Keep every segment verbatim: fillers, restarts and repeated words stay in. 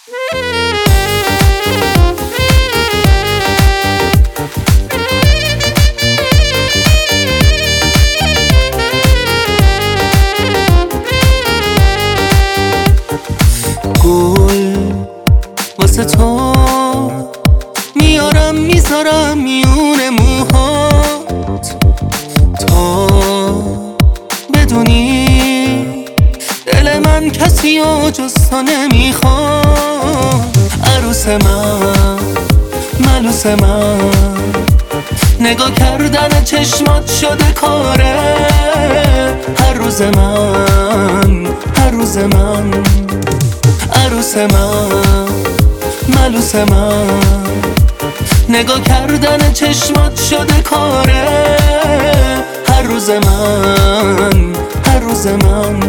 گل واسه تو میارم میذارم میون موهات، تا بدونی دل من کسی و جز تو نمیخواد. عروس من، ملوس من، نگاه کردن چشمات شده کاره. هر روز من، هر روز من، عروس من، ملوس من، نگاه کردن چشمات شده کاره. هر روز من، هر روز من.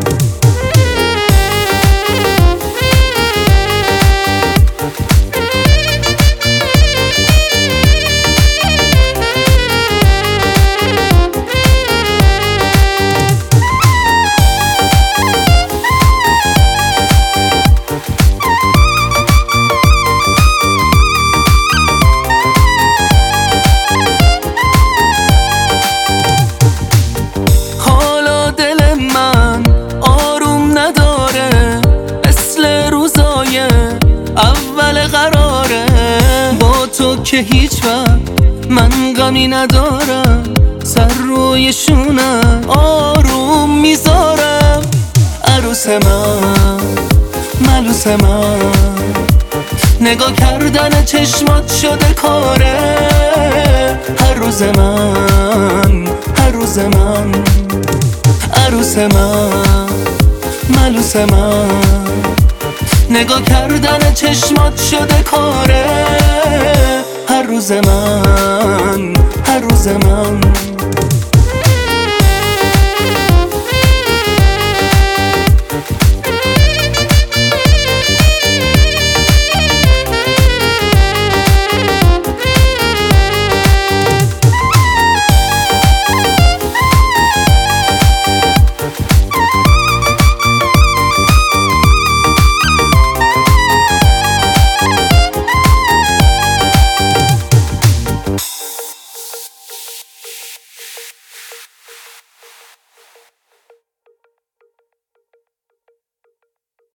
قراره با تو که هیچ وقت من غمی ندارم. سر روی شونم آروم میذارم. عروس من، ملوس من، نگاه کردن چشمات شده کاره. هر روز من، هر روز من، عروس من، ملوس من، نگاه کردن چشمات شده کاره. هر روز من، هر روز من.